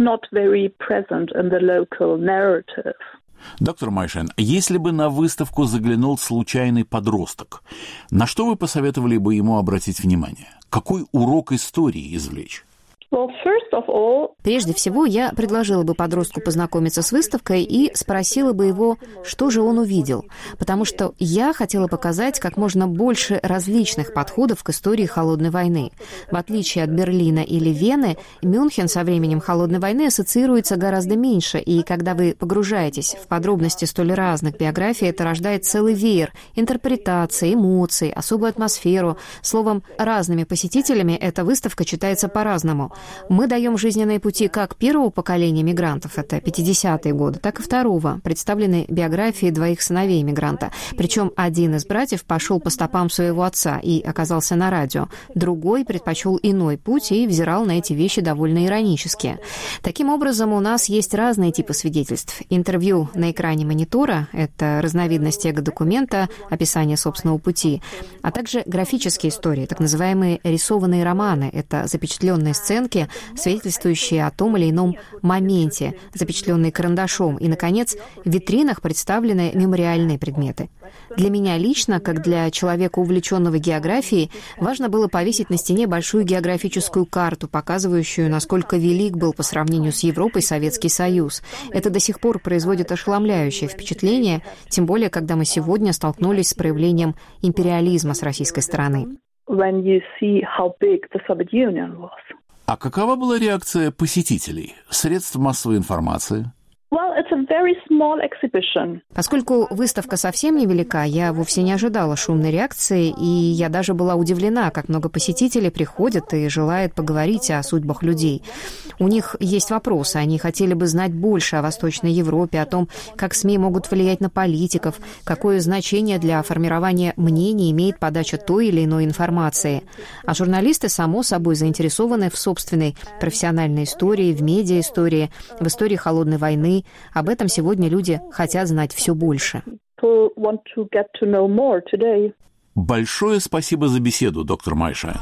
Доктор Майшайн, если бы на выставку заглянул случайный подросток, на что вы посоветовали бы ему обратить внимание? Какой урок истории извлечь? Прежде всего, я предложила бы подростку познакомиться с выставкой и спросила бы его, что же он увидел. Потому что я хотела показать как можно больше различных подходов к истории Холодной войны. В отличие от Берлина или Вены, Мюнхен со временем Холодной войны ассоциируется гораздо меньше, и когда вы погружаетесь в подробности столь разных биографий, это рождает целый веер интерпретаций, эмоций, особую атмосферу. Словом, разными посетителями эта выставка читается по-разному. Мы даем жизненные пути как первого поколения мигрантов, это пятидесятые годы, так и второго. Представлены биографии двоих сыновей мигранта. Причем один из братьев пошел по стопам своего отца и оказался на радио. Другой предпочел иной путь и взирал на эти вещи довольно иронически. Таким образом, у нас есть разные типы свидетельств. Интервью на экране монитора — это разновидность эго-документа, описание собственного пути, а также графические истории, так называемые рисованные романы — это запечатленные сценки, свидетельствующие о том или ином моменте, запечатленные карандашом. И, наконец, в витринах представлены мемориальные предметы. Для меня лично, как для человека, увлеченного географией, важно было повесить на стене большую географическую карту, показывающую, насколько велик был по сравнению с Европой Советский Союз. Это до сих пор производит ошеломляющее впечатление, тем более, когда мы сегодня столкнулись с проявлением империализма с российской стороны. А какова была реакция посетителей, средств массовой информации? Поскольку выставка совсем невелика, я вовсе не ожидала шумной реакции, и я даже была удивлена, как много посетителей приходят и желают поговорить о судьбах людей. У них есть вопросы, они хотели бы знать больше о Восточной Европе, о том, как СМИ могут влиять на политиков, какое значение для формирования мнений имеет подача той или иной информации. А журналисты, само собой, заинтересованы в собственной профессиональной истории, в медиаистории, в истории Холодной войны. Об этом сегодня люди хотят знать все больше. Большое спасибо за беседу, доктор Майшайн.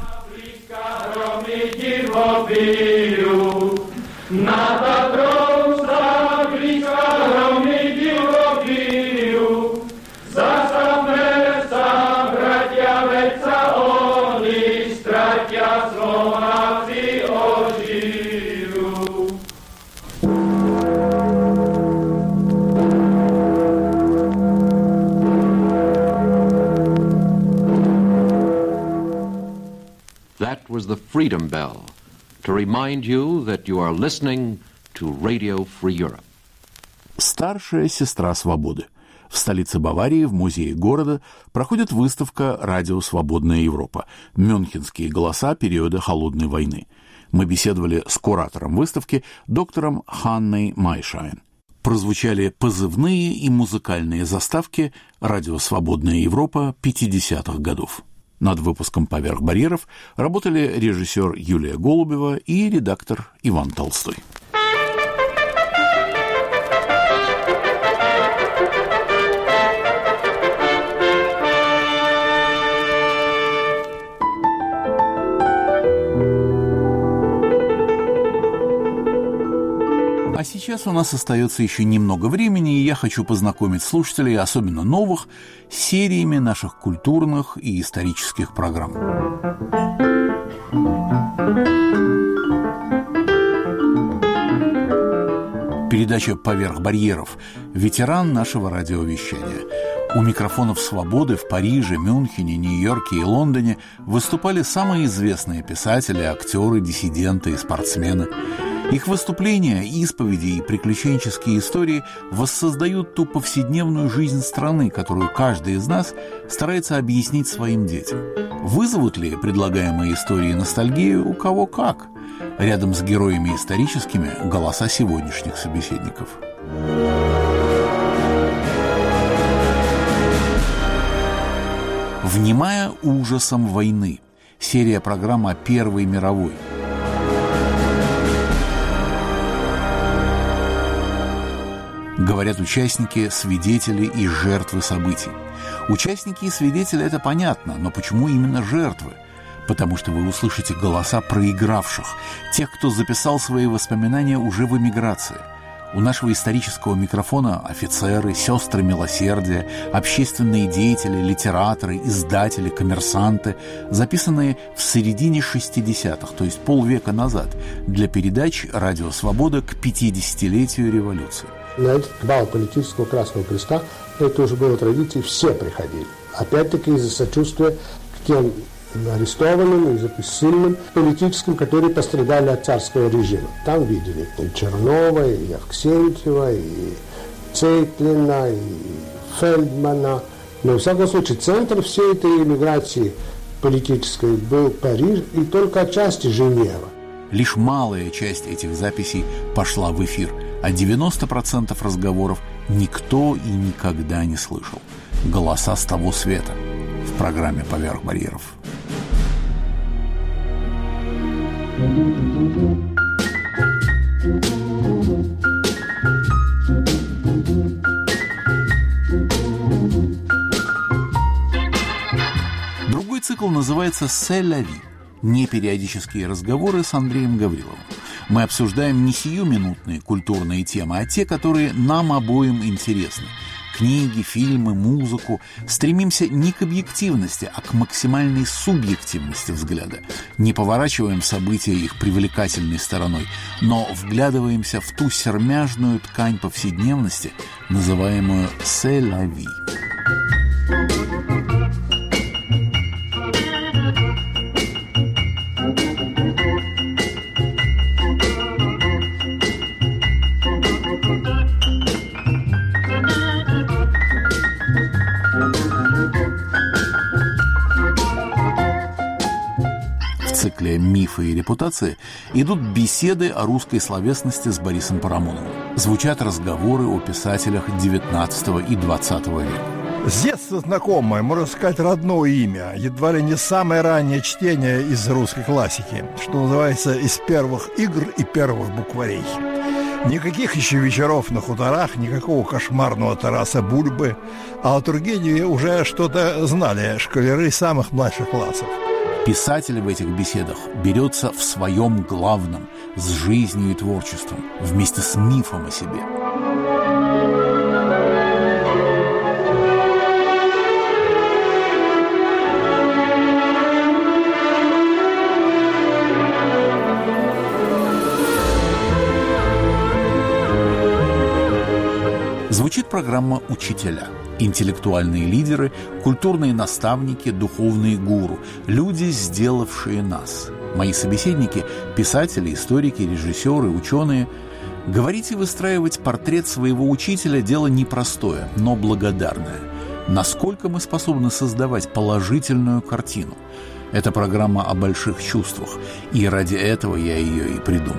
That was the Freedom Bell, to remind you that you are listening to Radio Free Europe. Старшая сестра свободы. В столице Баварии, в музее города, проходит выставка «Радио Свободная Европа. Мюнхенские голоса периода Холодной войны». Мы беседовали с куратором выставки, доктором Ханной Майшайн. Прозвучали позывные и музыкальные заставки «Радио Свободная Европа» пятидесятых годов. Над выпуском «Поверх барьеров» работали режиссер Юлия Голубева и редактор Иван Толстой. А сейчас у нас остается еще немного времени, и я хочу познакомить слушателей, особенно новых, с сериями наших культурных и исторических программ. Передача «Поверх барьеров» – ветеран нашего радиовещания. У микрофонов «Свободы» в Париже, Мюнхене, Нью-Йорке и Лондоне выступали самые известные писатели, актеры, диссиденты и спортсмены. Их выступления, исповеди и приключенческие истории воссоздают ту повседневную жизнь страны, которую каждый из нас старается объяснить своим детям. Вызовут ли предлагаемые истории ностальгию у кого как? Рядом с героями историческими голоса сегодняшних собеседников. «Внимая ужасам войны» – серия программ о Первой мировой. Говорят участники, свидетели и жертвы событий. Участники и свидетели – это понятно, но почему именно жертвы? Потому что вы услышите голоса проигравших, тех, кто записал свои воспоминания уже в эмиграции. У нашего исторического микрофона офицеры, сестры милосердия, общественные деятели, литераторы, издатели, коммерсанты, записанные в середине шестидесятых, то есть полвека назад, для передач «Радио Свобода» к пятидесятилетию революции. На этот бал политического Красного Креста, это уже было традицией, все приходили. Опять-таки из-за сочувствия к тем арестованным, из-за сильным политическим, которые пострадали от царского режима. Там видели и Чернова, и Авксентьева, и Цейтлина, и Фельдмана. Но, во всяком случае, центр всей этой эмиграции политической был Париж и только отчасти Женева. Лишь малая часть этих записей пошла в эфир, а девяносто процентов разговоров никто и никогда не слышал. Голоса с того света в программе «Поверх барьеров». Другой цикл называется «Се ла ви» – непериодические разговоры с Андреем Гавриловым. Мы обсуждаем не сиюминутные культурные темы, а те, которые нам обоим интересны. Книги, фильмы, музыку. Стремимся не к объективности, а к максимальной субъективности взгляда. Не поворачиваем события их привлекательной стороной, но вглядываемся в ту сермяжную ткань повседневности, называемую «се ла ви». В цикле «Мифы и репутации» идут беседы о русской словесности с Борисом Парамоновым. Звучат разговоры о писателях девятнадцатого и двадцатого века. С детства знакомое, можно сказать, родное имя, едва ли не самое раннее чтение из русской классики, что называется, из первых игр и первых букварей. Никаких еще вечеров на хуторах, никакого кошмарного Тараса Бульбы, а о Тургеневе уже что-то знали школяры самых младших классов. Писатель в этих беседах берется в своем главном, с жизнью и творчеством, вместе с мифом о себе. Звучит программа «Учителя». Интеллектуальные лидеры, культурные наставники, духовные гуру, люди, сделавшие нас. Мои собеседники – писатели, историки, режиссеры, ученые. Говорить и выстраивать портрет своего учителя – дело непростое, но благодарное. Насколько мы способны создавать положительную картину? Это программа о больших чувствах, и ради этого я ее и придумал.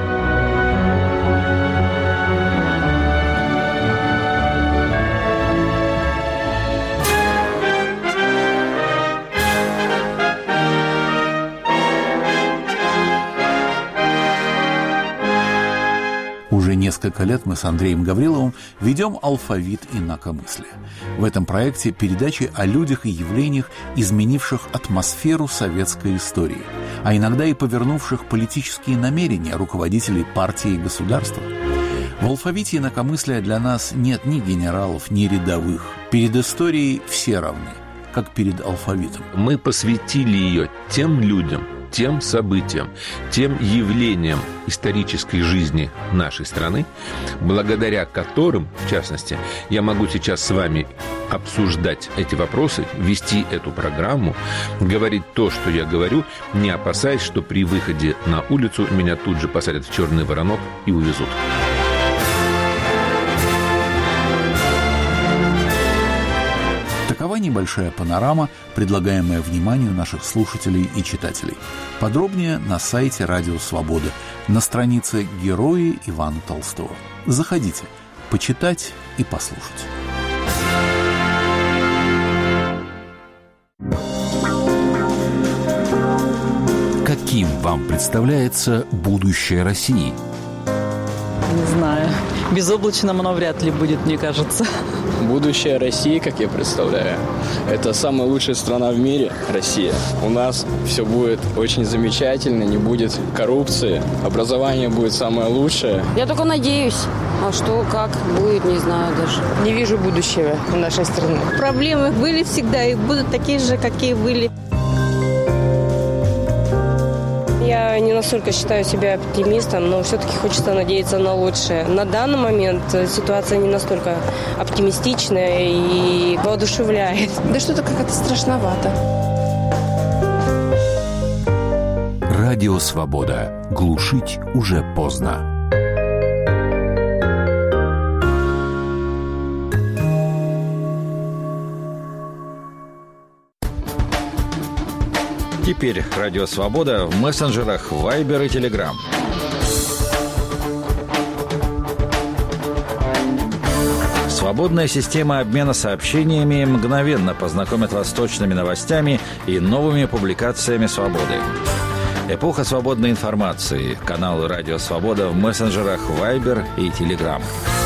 Уже несколько лет мы с Андреем Гавриловым ведем «Алфавит инакомыслия». В этом проекте передачи о людях и явлениях, изменивших атмосферу советской истории, а иногда и повернувших политические намерения руководителей партии и государства. В «Алфавите инакомыслия» для нас нет ни генералов, ни рядовых. Перед историей все равны, как перед алфавитом. Мы посвятили ее тем людям, тем событиям, тем явлениям исторической жизни нашей страны, благодаря которым, в частности, я могу сейчас с вами обсуждать эти вопросы, вести эту программу, говорить то, что я говорю, не опасаясь, что при выходе на улицу меня тут же посадят в черный воронок и увезут. Такова небольшая панорама, предлагаемая вниманию наших слушателей и читателей. Подробнее на сайте Радио Свобода, на странице «Герои Ивана Толстого». Заходите, почитать и послушать. Каким вам представляется будущее России? Не знаю. Безоблачным оно вряд ли будет, мне кажется. Будущее России, как я представляю, это самая лучшая страна в мире, Россия. У нас все будет очень замечательно, не будет коррупции, образование будет самое лучшее. Я только надеюсь. А что, как будет, не знаю даже. Не вижу будущего в нашей стране. Проблемы были всегда и будут такие же, какие были. Я не настолько считаю себя оптимистом, но все-таки хочется надеяться на лучшее. На данный момент ситуация не настолько оптимистичная и воодушевляет. Да что-то как-то страшновато. Радио Свобода. Глушить уже поздно. Теперь Радио Свобода в мессенджерах Viber и Telegram. Свободная система обмена сообщениями мгновенно познакомит вас с точными новостями и новыми публикациями «Свободы». Эпоха свободной информации. Каналы Радио Свобода в мессенджерах Viber и Telegram.